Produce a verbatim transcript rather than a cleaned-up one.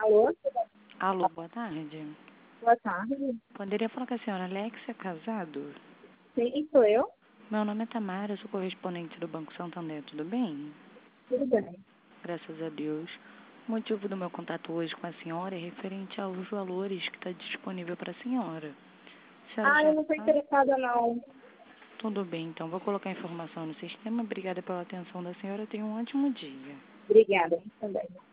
Alô? Alô, boa tarde. Boa tarde. Poderia falar com a senhora Alexia Casado? Sim, sou eu. Meu nome é Tamara, eu sou correspondente do Banco Santander, tudo bem? Tudo bem. Graças a Deus. O motivo do meu contato hoje com a senhora é referente aos valores que está disponível para a senhora. A senhora Ah, eu já não estou sabe? interessada, não. Tudo bem, então vou colocar a informação no sistema. Obrigada pela atenção da senhora, tenha um ótimo dia. Obrigada, também.